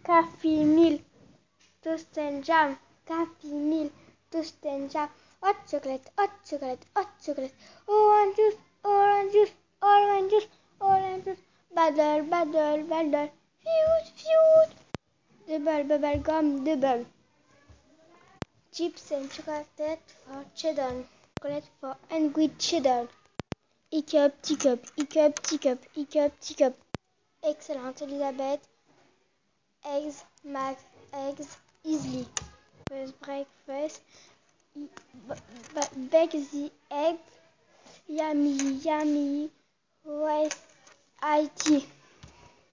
coffee milk, toast and jam, coffee milk, toast and jam, hot chocolate, hot chocolate, hot chocolate, orange juice, orange juice, orange juice, orange juice, bubble, bubble, bubble, fuse, fuse, double, bubble gum, double, chips and chocolate for children, chocolate for angry children, hiccup, teacup, hiccup, teacup, hiccup, teacup, excellent Elizabeth, eggs, make eggs easily, first breakfast, bake the egg, yummy, yummy, with IT.